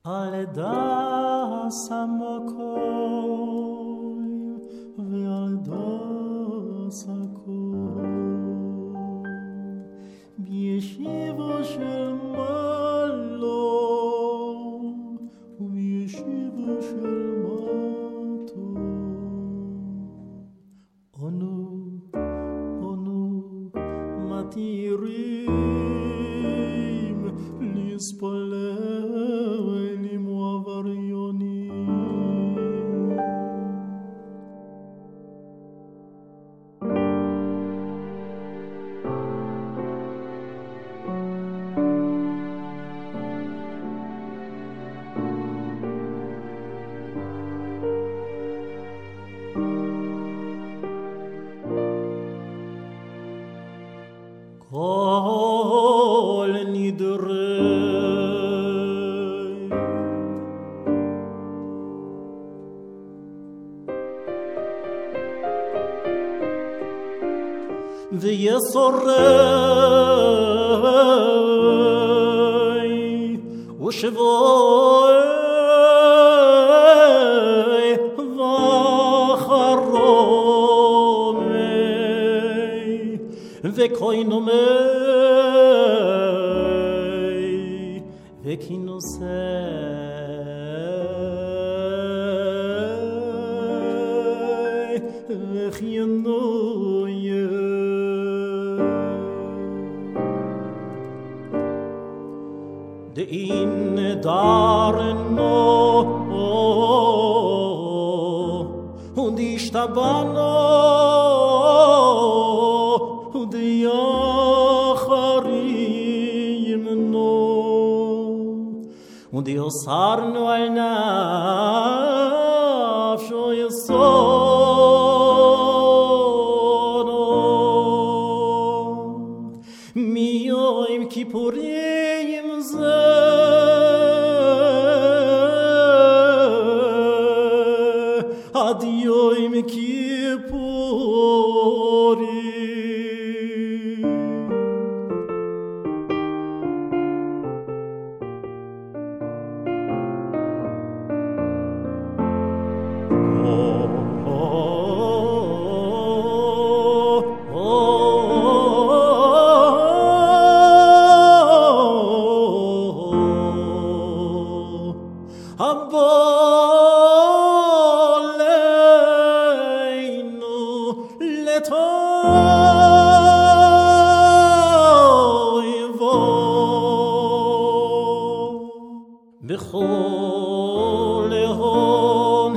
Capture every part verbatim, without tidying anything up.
על דס המקום ועל דס הקום בישיבו של מעלה ובישיבו של מטה אנו אנו מתירים להתפלל עם עבריונים כל נדרי ויסורי ושבוי וחרומי וקוינומי וכינוסי וחיינוי דאין דרנו und ich tabano und yacharim no und yosarnu al nafsho yasono mi yom kippurim ad yom kippurim oh, oh, oh, oh, oh. בכל הון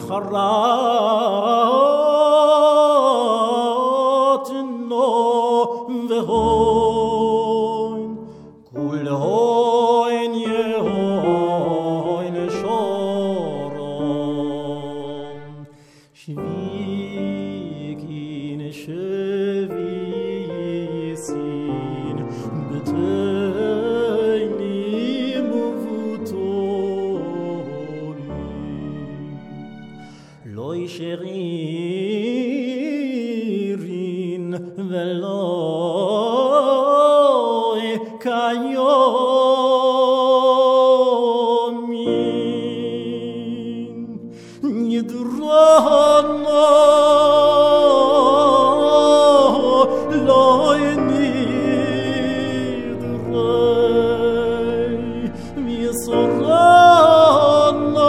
יחרתנו והון כול הון יהון שורון שוויקין שוויסין בתיינים לא ישרירין ולא כיומין נדרנו לא נדרי ויסורנו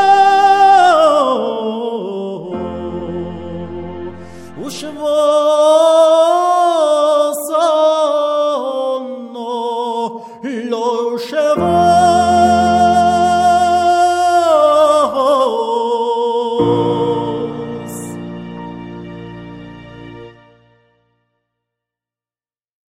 ושבוע